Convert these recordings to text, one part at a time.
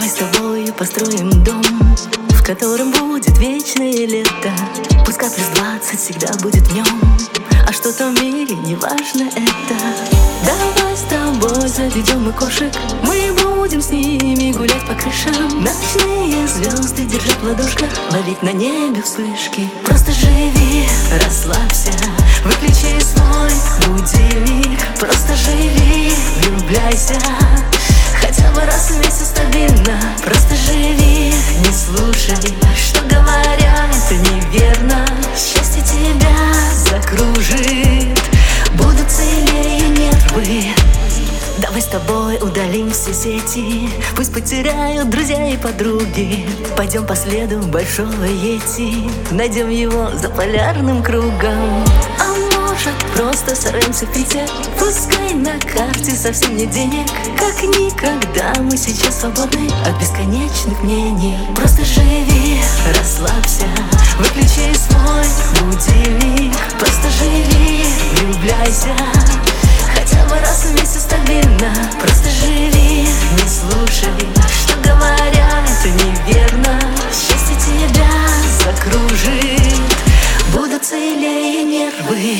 Давай с тобой построим дом, в котором будет вечное лето. Пускай плюс 20 всегда будет в нем, а что-то в мире, не важно это. Давай с тобой заведем мы кошек, мы будем с ними гулять по крышам. Ночные звезды держать в ладошках, ловить на небе вспышки. Просто живи, расслабься, выключи свой будильник. Просто живи, влюбляйся, хотя бы раз в месяц стабильно. Просто живи, не слушай, что говорят, это неверно. Счастье тебя закружит, будут целее нервы. Давай с тобой удалим все сети, пусть потеряют друзья и подруги. Пойдем по следу большого Йети, найдем его за полярным кругом. А может, просто сорвемся в Питер, пускай на карте совсем нет денег. Как никогда мы сейчас свободны от бесконечных мнений. Просто живи, расслабься, выключи свой будильник. Просто живи, влюбляйся, хотя бы раз в месяц стабильно. Просто живи, не слушай, что говорят, это неверно. Счастье тебя закружит, будут целее нервы.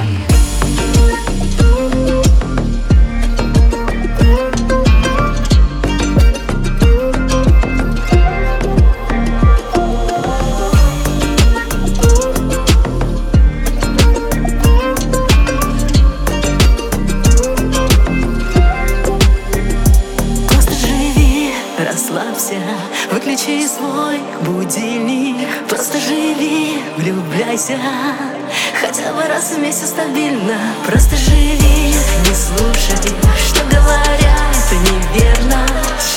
Расслабься, выключи свой будильник. Просто живи, влюбляйся, хотя бы раз в месяц стабильно. Просто живи, не слушай, что говорят, это неверно.